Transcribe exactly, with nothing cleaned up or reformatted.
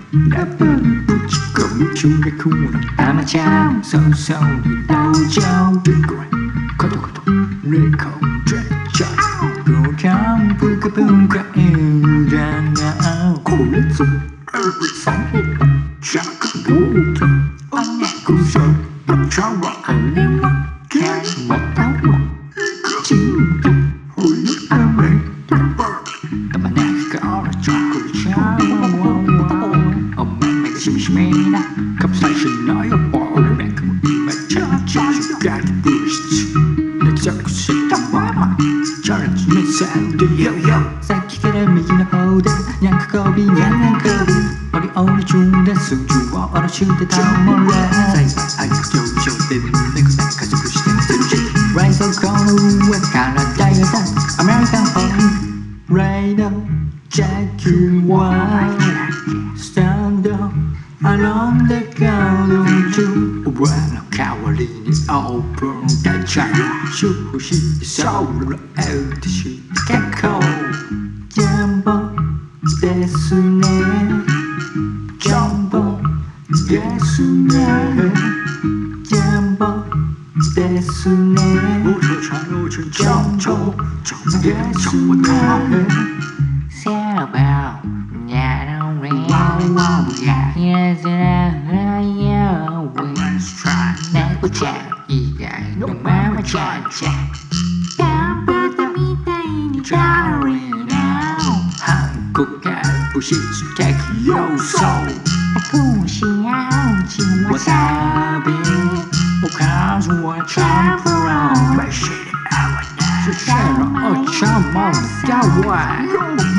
ラップにぶち込む中学のアマちゃん早々に登場ビッグレコトコトレコードジャーゴーキャンプか文化いるだなこれぞエビさんジャックゴート音楽さんチャワあれもキャッモタワチンとホイアメタバーたまねぎからチョコレートシャワーお前目がしみしみなカプサイシンのよボールメイクも今ちゃんちゃんしがり物質熱着したままチャレンジ目線でヨーヨーさっきから右の方でにゃんかこびにゃんにゃんこびオリオリ中で数字を下ろしてたもんね最後愛と上昇でめくめ加速してみせるしライトコーの上からダイヤさんアメリカンホームライドジャッキーワイスタンドアロンデカード中俺の代わりにオープン大チャー出資ソウルエウティシ結構ジャンボですねジャンボですねジャンボですね我说常有群ジャンボですねSail about not only Yes, I Let's try 猫ちゃん以外のママちゃんちゃん頑張ったみたいにダーリーな韓国が物質的要素不需要进わさびおかずはチャンプロン是谁的爱我呢是谁的爱我吗？